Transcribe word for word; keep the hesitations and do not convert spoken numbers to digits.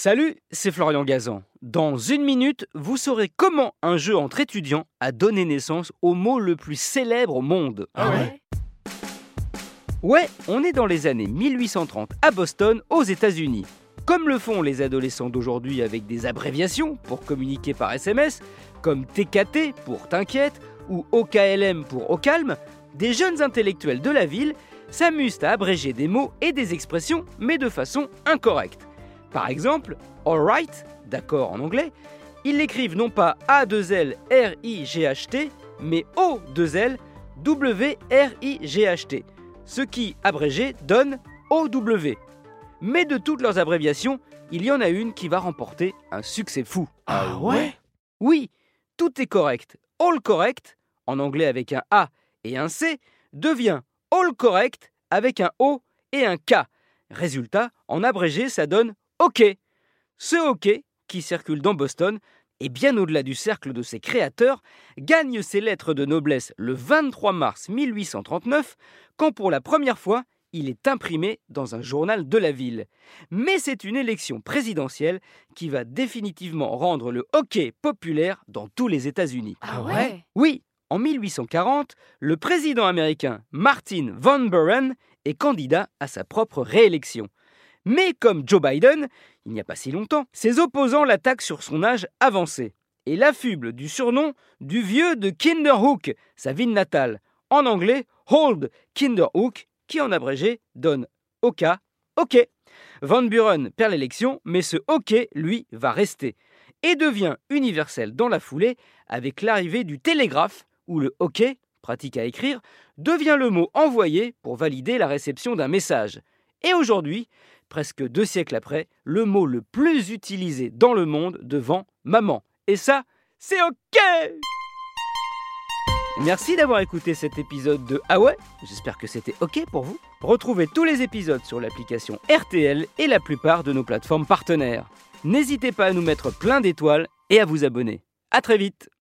Salut, c'est Florian Gazan. Dans une minute, vous saurez comment un jeu entre étudiants a donné naissance au mot le plus célèbre au monde. Ah ouais? Ouais, on est dans les années mille huit cent trente à Boston, aux États-Unis. Comme le font les adolescents d'aujourd'hui avec des abréviations pour communiquer par S M S, comme T K T pour T'inquiète ou O K L M pour Au calme, des jeunes intellectuels de la ville s'amusent à abréger des mots et des expressions, mais de façon incorrecte. Par exemple, alright, d'accord en anglais, ils l'écrivent non pas A deux L R I G H T, mais O deux L W R I G H T, ce qui, abrégé, donne O W. Mais de toutes leurs abréviations, il y en a une qui va remporter un succès fou. Ah ouais? Oui, tout est correct. All correct, en anglais avec un A et un C, devient all correct avec un O et un K. Résultat, en abrégé, ça donne OK. Ce OK, qui circule dans Boston, et bien au-delà du cercle de ses créateurs, gagne ses lettres de noblesse le vingt-trois mars mille huit cent trente-neuf, quand pour la première fois, il est imprimé dans un journal de la ville. Mais c'est une élection présidentielle qui va définitivement rendre le hockey populaire dans tous les États-Unis. Ah ouais? Oui, en mille huit cent quarante, le président américain Martin Van Buren est candidat à sa propre réélection. Mais comme Joe Biden, il n'y a pas si longtemps, ses opposants l'attaquent sur son âge avancé et l'affublent du surnom du vieux de Kinderhook, sa ville natale. En anglais, Old Kinderhook, qui en abrégé donne OK, OK. Van Buren perd l'élection, mais ce OK, lui, va rester et devient universel dans la foulée avec l'arrivée du télégraphe, où le OK, pratique à écrire, devient le mot envoyé pour valider la réception d'un message. Et aujourd'hui, presque deux siècles après, le mot le plus utilisé dans le monde devant maman. Et ça, c'est OK! Merci d'avoir écouté cet épisode de Ah ouais? J'espère que c'était OK pour vous. Retrouvez tous les épisodes sur l'application R T L et la plupart de nos plateformes partenaires. N'hésitez pas à nous mettre plein d'étoiles et à vous abonner. À très vite!